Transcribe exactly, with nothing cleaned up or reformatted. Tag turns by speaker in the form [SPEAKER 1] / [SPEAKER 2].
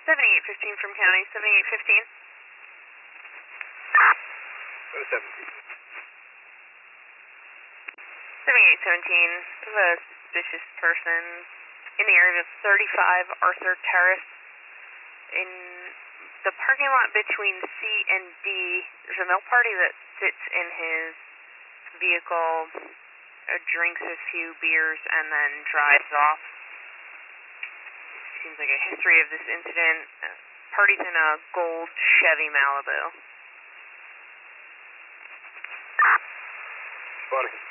[SPEAKER 1] seventy-eight fifteen from county, seventy-eight fifteen.
[SPEAKER 2] Go to seventeen.
[SPEAKER 1] seventy-eight seventeen, we have a suspicious person in the area of thirty-five Arthur Terrace. In the parking lot between C and D, there's a milk party that sits in his vehicle, uh, drinks a few beers, and then drives off. Seems like a history of this incident. Uh, party's in a gold Chevy Malibu.
[SPEAKER 2] Spotted.